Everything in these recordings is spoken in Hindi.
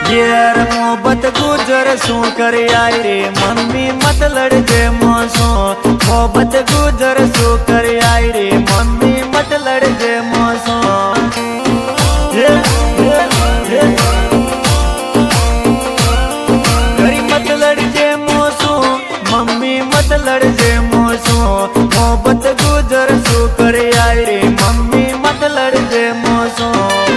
यार मोहब्बत गुजर सू कर आई रे मम्मी मत लड़ जे मोसो मोहब्बत गुजर सू कर आई रे मम्मी मत लड़ जे मोसो करी मत लड़ जे मोसो मम्मी मत लड़ जे मोसो मोहब्बत गुजर सू कर आई रे मम्मी मत लड़ जे मोसो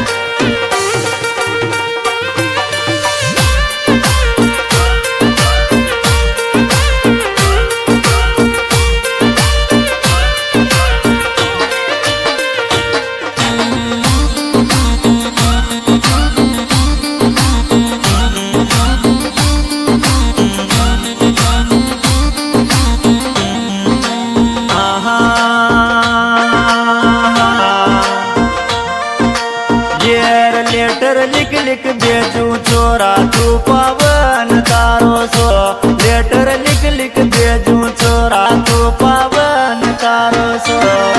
लेटर लिख लिख भेजू छोरा तू पावन तारो सो लेटर लिख लिख भेजू छोरा तू पावन तारो सो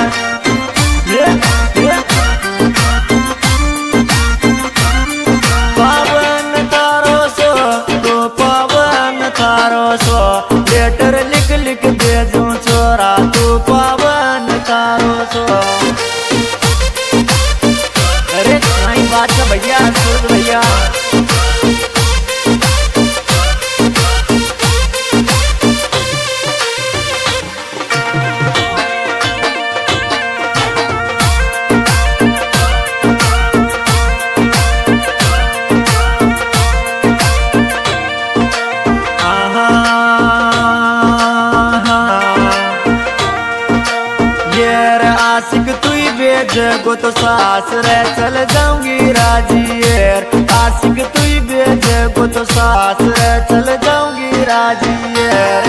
पावन तारो सो तू पावन तारो सो लेटर लिख लिख भेजू छोरा तू पावन तारो सो बात का भैया सूरज भैया आशिक तू बेज गो तो सास रे चल जाऊंगी राजी यार आशिक तू बेज गो तो सास रे चल जाऊंगी राजी यार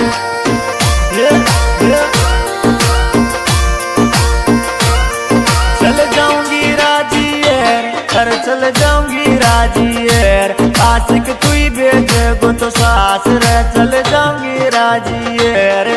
चल जाऊंगी राजी यार कर चल जाऊंगी राजी यार आशिक तू बेज गो तो सास रे चल जाऊंगी राजी यार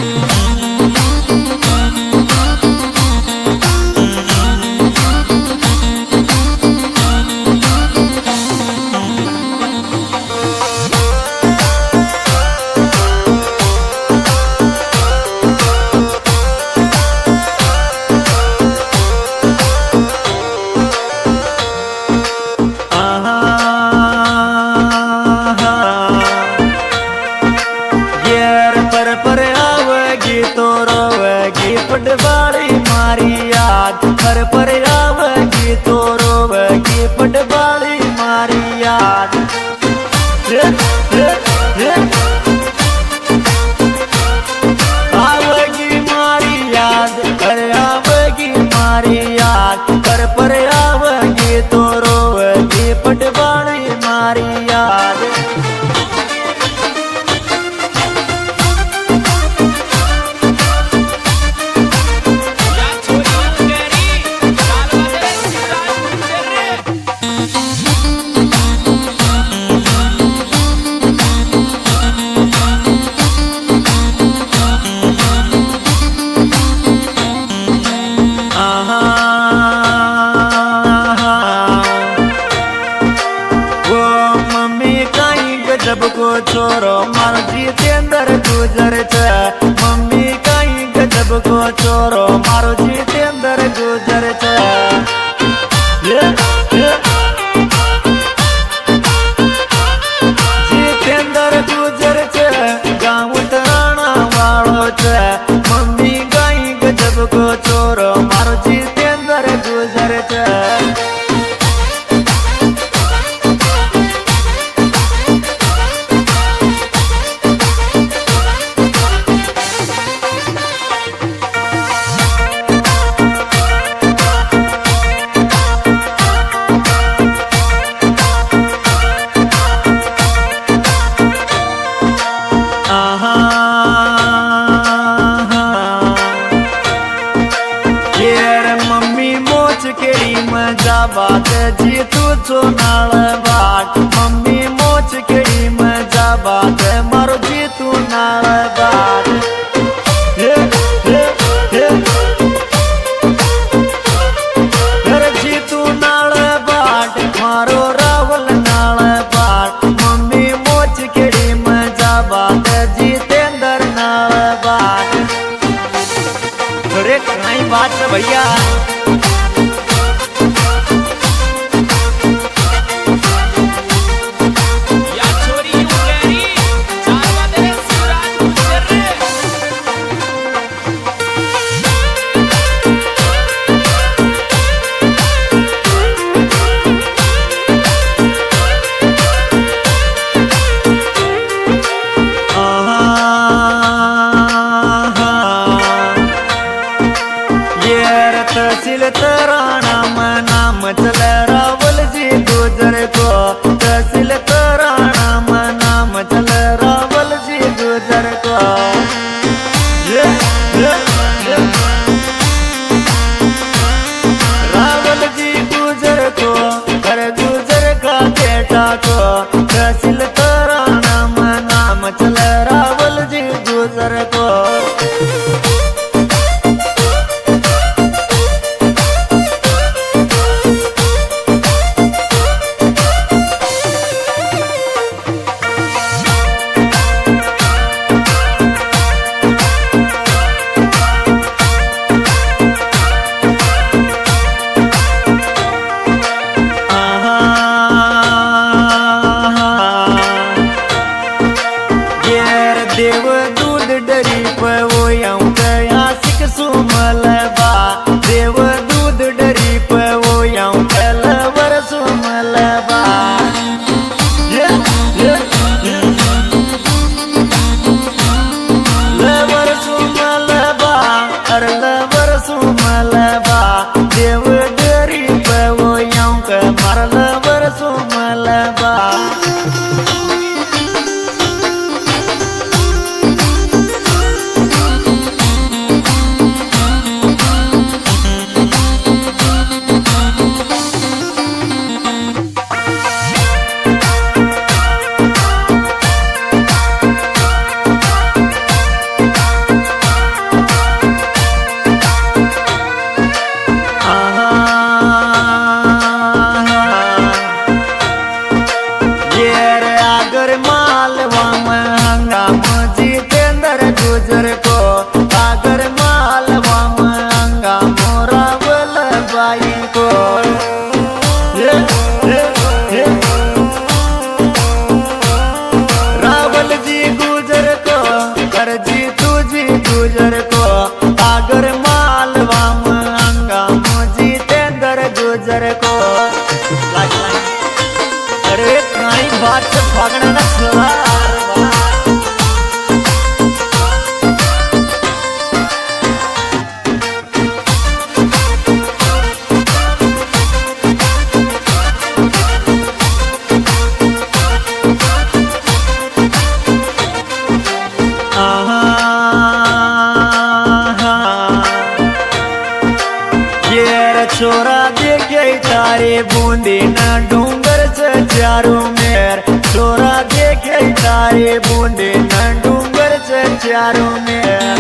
पटवाड़ी मारी याद घर पर आवेगी तो रोवेगी पटवाड़ी मारी याद आवेगी मारी याद घर आवेगी मारी याद घर पर आवेगी तो रोवेगी पटवाड़ी मारी याद जब को छोरो मारो जितेंद्र गुजर छे मम्मी कहीं गजब को छोरो मारो जितेंद्र गुजर छे जितेंद्र गुजर छे गाँव तराना वालो छे मम्मी कहीं गजब को छोरो मारो जितेंद्र गुजर छे मजा बात जी तू चो नाल बाट मम्मी मोच केड़ी मजा बात मारो जी तू नाल बाट जी तू नाल बाट मारो रावल नाल बाट बेटा को तहसील तराना में नाम चल रावल जी गुजर को। देव दूध डरी पे वो यूं कया सिक सुमल बा। देव दूध डरी पे वो यूं कलवर सुमल बा। लवर सुमल बा अर लवर सुमल बा। देव डरी पे वो यूं क मर लवर सुमल बा। गुजर को आगर मालवा मंगा मोरा बलबाई को। रावल जी गुजर को कर जी तुझी गुजर को आगर मालवा मंगा मुझी तेंदर गुजर को। अरे कहीं बात से भागना न छोड़ा। छोरा देखे तारे बूंदी न डूंगर से चारों मेर। छोरा देखे तारे बूंदी न डूंगर से चारों मेर।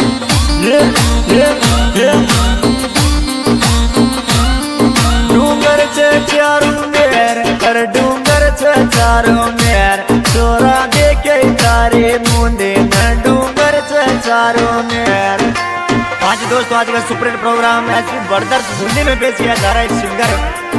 डूंगर से चारों मेर कर डूंगर से चारों मेर। छोरा देखे तारे बूंदी न डूंगर से चारों मेर। आज दोस्तों आज का सुपर हिट प्रोग्राम ऐसे बरदर्द हिंदी में पेश किया जा रहा है सिंगर